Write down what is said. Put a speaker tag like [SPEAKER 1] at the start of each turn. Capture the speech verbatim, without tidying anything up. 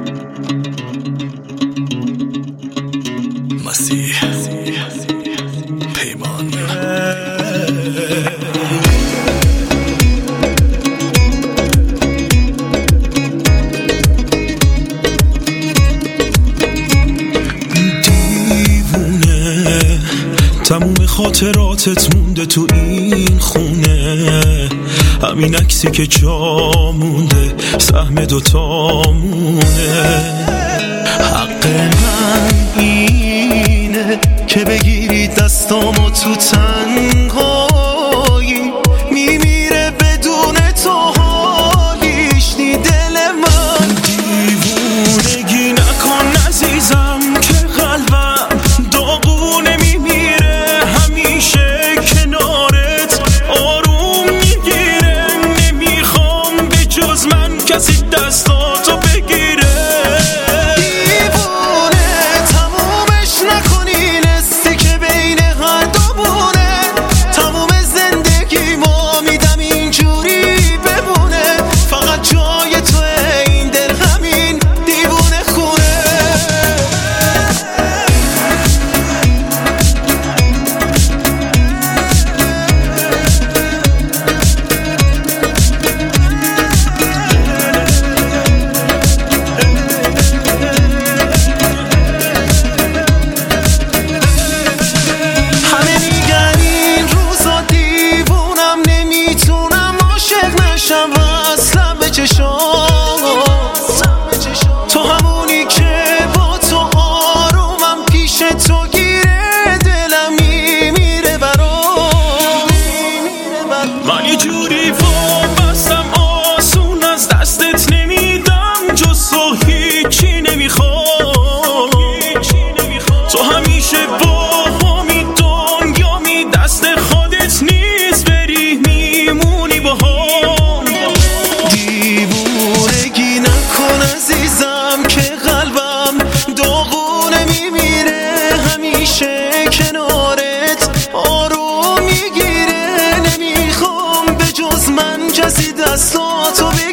[SPEAKER 1] مسیح پیمان دیوونه، تموم خاطراتت مونده تو این خونه، همین عکسی که جا مونده سهم دوتامونه. حق من اینه که بگیری دستامو تو تنهایی، میمیره بدون تو حالیش نی دل من. دیوونگی نکن عزیزم که قلبم داغونه، میمیره همیشه کنارت آروم میگیره، نمیخوام به جز من کسی دستاتو بگیره. تو همونی که با تو آرومم، پیش تو گیره دلم میمیره برام. من یه جوری وابستم آسون از دستت نمیدم، جز تو هیچی نمیخوام. تو همیشه با همی دنیامی، دست خودت نیست بری میمونی با هم. عزیزم که قلبم داغونه، میمیره همیشه کنارت آروم میگیره، نمیخوام به جز من کسی دستاتو